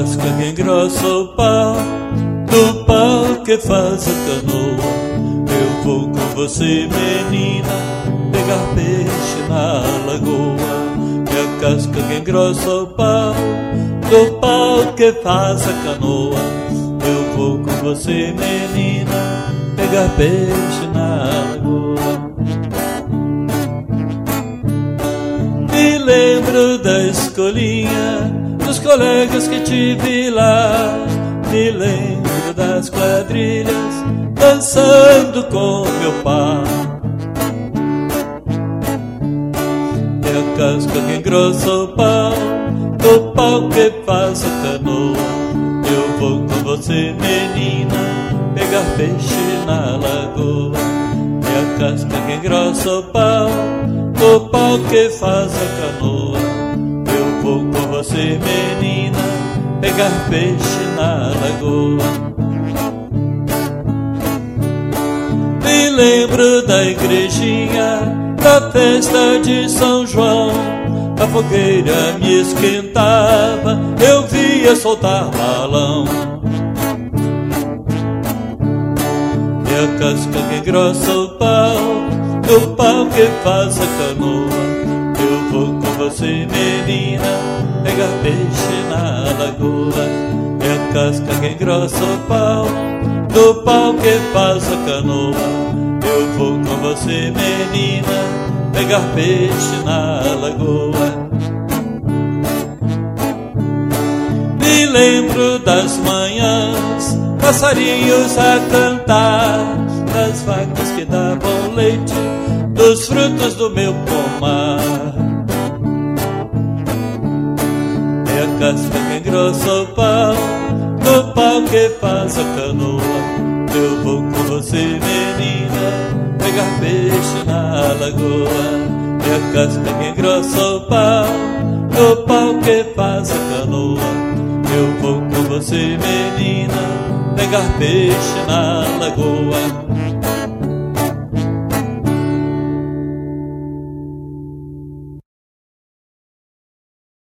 casca que engrossa o pau, do pau que faz a canoa. Eu vou com você, menina, pegar peixe na lagoa. E a casca que engrossa o pau, do pau que faz a canoa. Eu vou com você, menina, pegar peixe na lagoa. Me lembro da escolinha, dos colegas que tive lá. Me lembro das quadrilhas, dançando com meu pai. E a casca que engrossa o pau, do pau que faz a canoa. Eu vou com você, menina, pegar peixe na lagoa. E a casca que engrossa o pau, do pau que faz a canoa. Eu vou com você, menina, pegar peixe na lagoa. Me lembro da igrejinha, da festa de São João. A fogueira me esquentava, eu via soltar balão. E a casca que engrossa o pau, do pau que faz a canoa. Eu vou com você, menina, pegar peixe na lagoa. E a casca que engrossa o pau, do pau que faz a canoa. Eu vou com você, menina, pegar peixe na lagoa. Me lembro das manhãs, passarinhos a cantar, das vacas que davam leite, dos frutos do meu pomar. É a casca que engrossa o pau, do pau que faz a canoa. Eu vou com você, menina, pegar peixe na lagoa. É a casca que engrossa o pau, do pau que faz a canoa. Eu vou com você, menina, pegar peixe na lagoa.